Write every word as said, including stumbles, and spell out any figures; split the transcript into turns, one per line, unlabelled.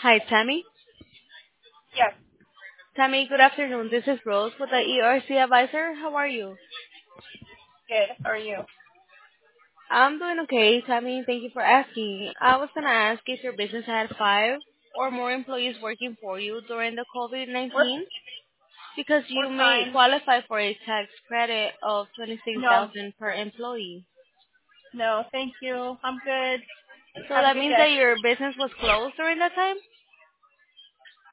Hi, Tammy.
Yes,
Tammy, good afternoon. This is Rose with the E R C Advisor. How are you?
good. How are you?
I'm doing okay, Tammy. Thank you for asking. I was gonna ask if your business had five or more employees working for you during the COVID
We're
nineteen, because
we're
you may
fine.
qualify for a tax credit of
No,
twenty-six thousand per employee.
no, thank you. I'm good.
So
Have a
that
good
means
day.
that your business was closed during that time?